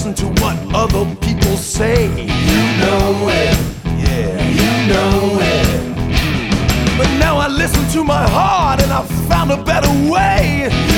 listen to what other people say. You know it, Yeah. you know it, But now I listen to my heart and I found a better way.